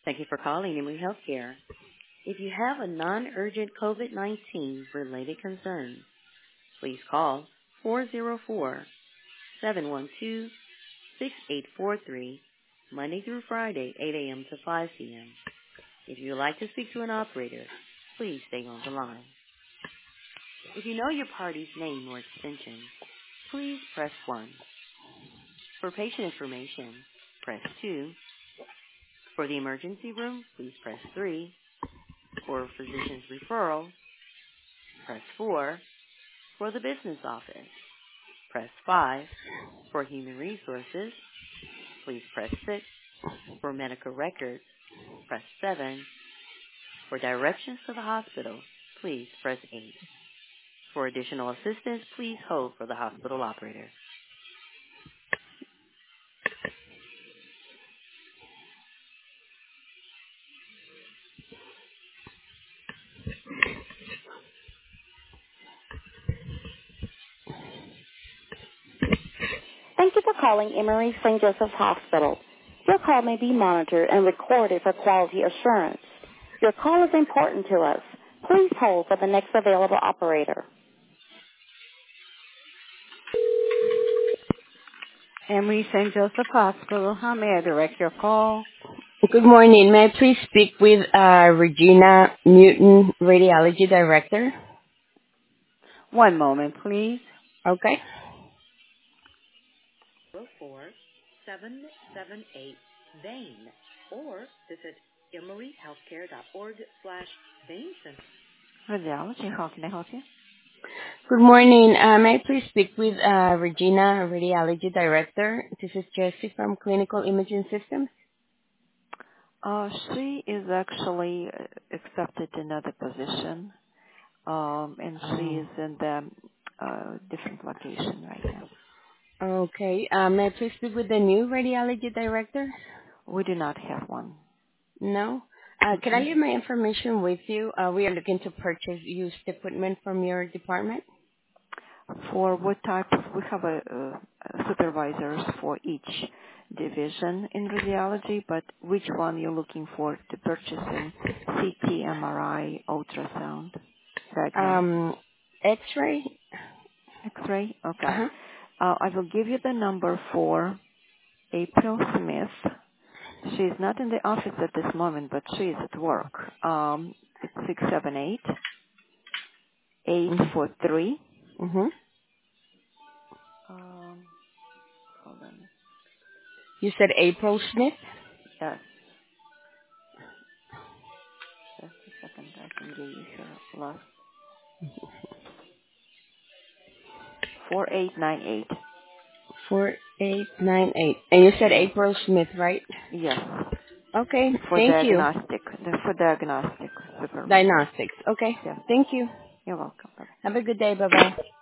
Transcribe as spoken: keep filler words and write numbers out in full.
Thank you for calling Emory Healthcare. If you have a non-urgent COVID nineteen related concern, please call four zero four, seven one two, six eight four three Monday through Friday, eight a.m. to five p.m. If you would like to speak to an operator, please stay on the line. If you know your party's name or extension, please press one. For patient information, press two. For the emergency room, please press three. For physician's referral, press four. For the business office, press five. For human resources, please press six. For medical records, press seven. For directions to the hospital, please press eight. For additional assistance, please hold for the hospital operator. Thank you for calling Emory Saint Joseph's Hospital. Your call may be monitored and recorded for quality assurance. Your call is important to us. Please hold for the next available operator. Emory Saint Joseph Hospital, how may I direct your call? Good morning. May I please speak with uh, Regina Newton, Radiology Director? One moment, please. Okay. four seven seven eight vein or visit emory healthcare dot org slash vein center. Radiology, how can I help you? Good morning. Uh, may I please speak with uh, Regina, Radiology Director? This is Jessie from Clinical Imaging Systems. Uh, she is actually uh, accepted another position, um, and she Oh. is in the uh, different location right now. Okay. Uh, may I please speak with the new Radiology Director? We do not have one. No? Uh, can I Mm-hmm. leave my information with you? Uh, we are looking to purchase used equipment from your department. For what type of, we have a, uh supervisors for each division in radiology, but which one you're looking for to purchase in C T, M R I, ultrasound, diagnostic, Um, X-ray? X-ray? Okay. Uh-huh. Uh, I will give you the number for April Smith. She is not in the office at this moment, but she is at work. Um, it's six seven eight, eight four three. Mm-hmm. Um, hold on. You said April Smith? Yes. Just a second. I can give you her last. four eight nine eight. four eight nine eight. And you said Yes. April Smith, right? Yes. Okay. For Thank you. diagnostic. For diagnostic supervisor. Diagnostics. Okay. Yes. Thank you. You're welcome. Bye. Have a good day. Bye-bye.